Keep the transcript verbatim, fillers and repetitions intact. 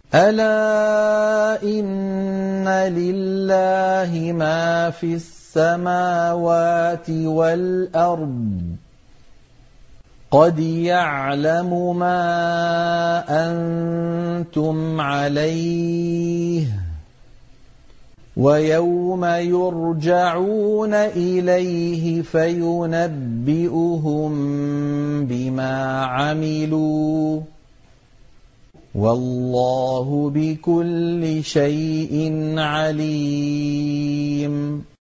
أَلَا إِنَّ لِلَّهِ مَا فِي السَّمَاوَاتِ وَالْأَرْضِ ۚ قَدْ يَعْلَمُ مَا أَنتُمْ عَلَيْهِ ۖ وَيَوْمَ يُرْجَعُونَ إِلَيْهِ فَيُنَبِّئُهُم بِمَا عَمِلُوا ۗ وَاللَّهُ بِكُلِّ شَيْءٍ عَلِيمٌ.